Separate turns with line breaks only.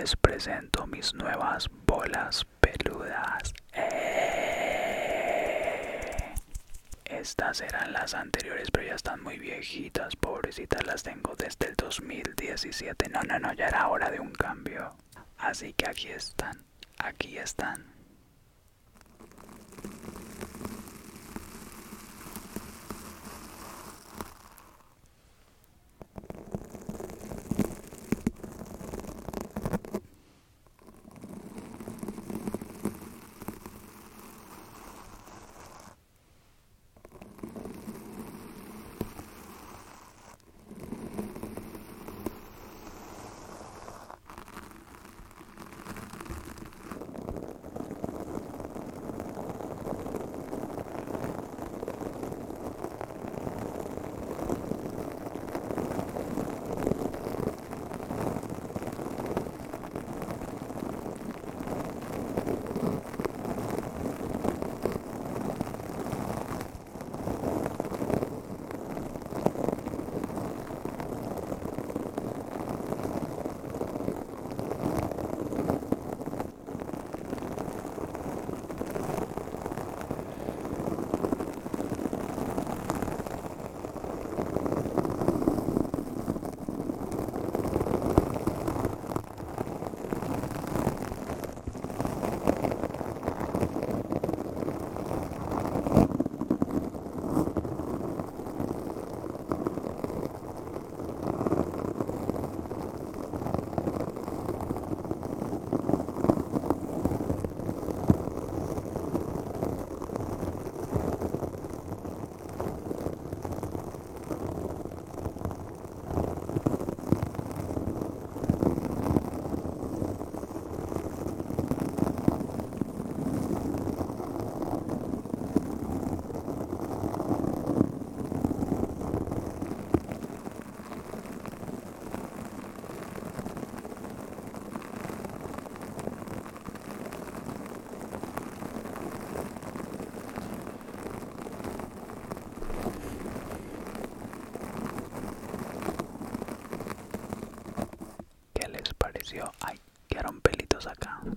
les presento mis nuevas bolas peludas. Estas eran las anteriores, pero ya están muy viejitas, pobrecitas, las tengo desde el 2017. No, ya era hora de un cambio. Así que aquí están, aquí están. ¿Qué les pareció? Ay, quedaron pelitos acá.